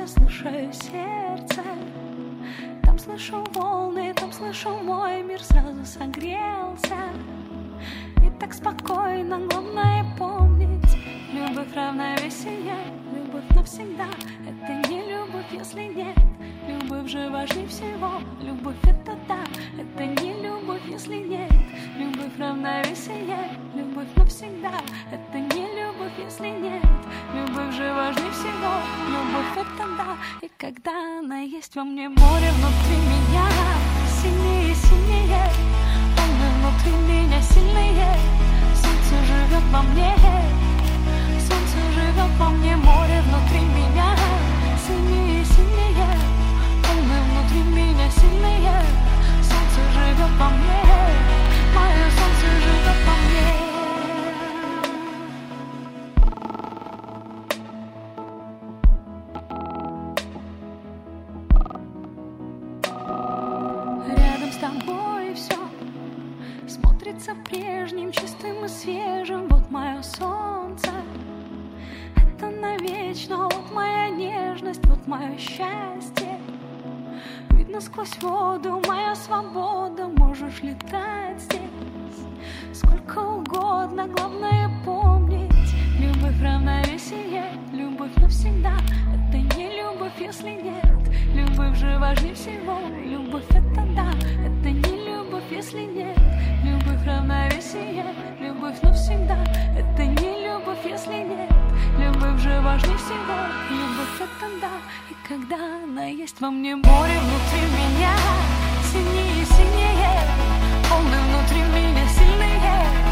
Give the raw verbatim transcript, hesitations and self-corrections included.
я слушаю сердце. Там слышу волны, там слышу мой мир сразу согрелся. И так спокойно, главное помнить: любовь равна веселье, любовь навсегда. Это не любовь, если нет. Любовь же важнее всего, любовь это да. Это не любовь, если нет. Любовь равна веселье, любовь навсегда. Это не любовь, если нет. Любовь же важнее всего, любовь это да. И когда она есть во мне, море внутри меня сильнее, сильнее. Волны внутри меня сильные. Солнце живет во мне, солнце живет во мне. Море внутри меня сильнее, сильнее. Волны внутри меня сильные. Солнце живет во мне, мое солнце живет во мне. Рядом с тобой все смотрится прежним, чистым и свежим. Вот мое солнце, это навечно. Вот моя нежность, вот мое счастье. Видно сквозь воду, моя свобода. Можешь летать здесь сколько угодно, главное помнить: любовь равна веселье, любовь навсегда. Это не любовь, если нет. Любовь же важнее всего, любовь это да. Это не любовь, если нет. Любовь равна веселье, любовь навсегда. Это не любовь, если нет. Любовь же важнее всего, любовь это да. И когда она есть во мне, море внутри меня сильнее, сильнее. Волны внутри меня сильные.